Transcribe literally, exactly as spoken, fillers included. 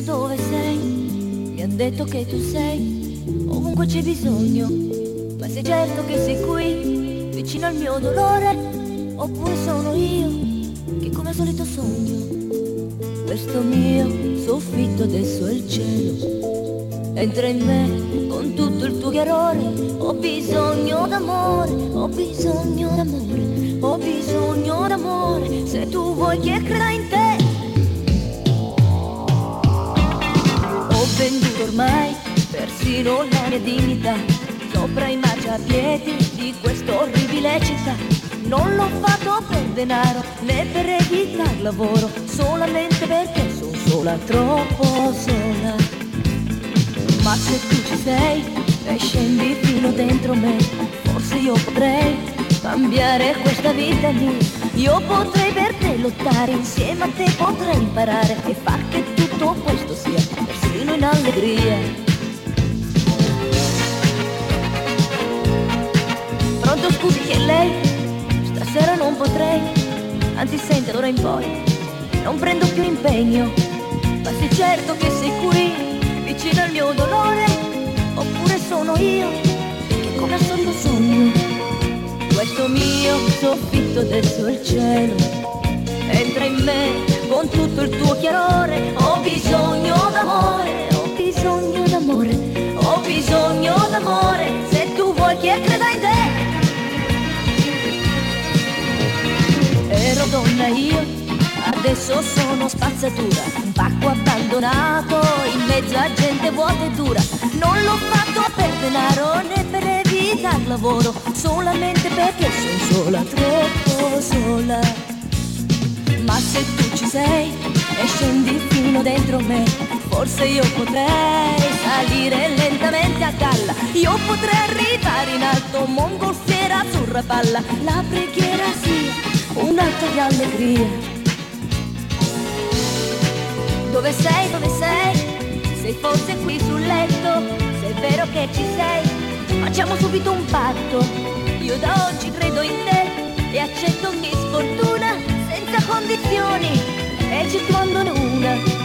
dove sei, mi han detto che tu sei ovunque c'è bisogno, ma sei certo che sei qui, vicino al mio dolore, oppure sono io che come al solito sogno? Questo mio soffitto adesso è il cielo, entra in me con tutto il tuo chiarore, ho bisogno d'amore, ho bisogno d'amore, ho bisogno d'amore, se tu vuoi che creda in te. Ho venduto ormai persino la mia dignità sopra i marciapiedi di questa orribile città. Non l'ho fatto per denaro né per evitar lavoro, solamente perché sono sola, troppo sola. Ma se tu ci sei e scendi fino dentro me, forse io potrei cambiare questa vita mia. Io potrei per te lottare, insieme a te potrei imparare e far che tutto questo sia persino in allegria. Pronto, scusi, chi è lei? Stasera non potrei, anzi senti, d'ora in poi non prendo più impegno, ma sei certo che sei qui, vicino al mio dolore, oppure sono io che come al solito sogno? Questo mio soffitto adesso è il cielo, entra in me con tutto il tuo chiarore, ho bisogno d'amore, ho bisogno d'amore, ho bisogno d'amore, se tu vuoi che creda in te. Ero donna io, adesso sono spazzatura, un pacco abbandonato in mezzo a gente vuota e dura. Non l'ho fatto per denaro né per evitar lavoro, solamente perché sono sola, troppo sola. Ma se tu ci sei e scendi fino dentro me, forse io potrei salire lentamente a galla, io potrei arrivare in alto, mongolfiera azzurra palla, la preghiera sia un atto di allegria. Dove sei, dove sei? Sei forse qui sul letto? Se è vero che ci sei, facciamo subito un patto. Io da oggi credo in te e accetto ogni sfortuna senza condizioni, eccettuandone una.